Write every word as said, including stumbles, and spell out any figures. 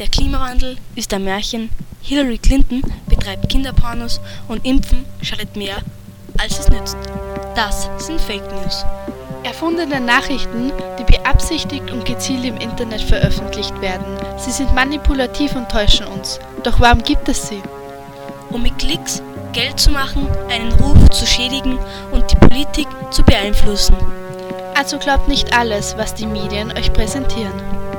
Der Klimawandel ist ein Märchen, Hillary Clinton betreibt Kinderpornos und Impfen schadet mehr, als es nützt. Das sind Fake News. Erfundene Nachrichten, die beabsichtigt und gezielt im Internet veröffentlicht werden. Sie sind manipulativ und täuschen uns. Doch warum gibt es sie? Um mit Klicks Geld zu machen, einen Ruf zu schädigen und die Politik zu beeinflussen. Also glaubt nicht alles, was die Medien euch präsentieren.